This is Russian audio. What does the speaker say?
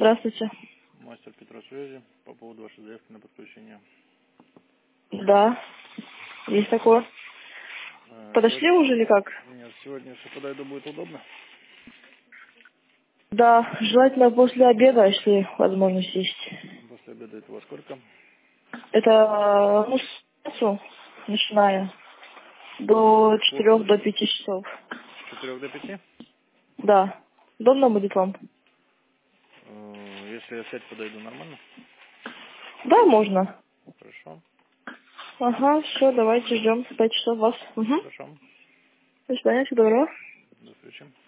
Здравствуйте. Мастер Петросвязи по поводу вашей заявки на подключение. Да, есть такое. Подошли уже или как? Нет, сегодня, если подойду, будет удобно. Да, желательно после обеда, если возможность есть. После обеда это во сколько? Это, ну, с часу, начиная до 4 до 5 часов. С 4 до 5? Да. Удобно будет вам? Если я в 5 подойду, нормально? Да, можно. Хорошо. Ага, все, давайте ждем 5 часов вас. Угу. Хорошо. До свидания, всего доброго. До встречи.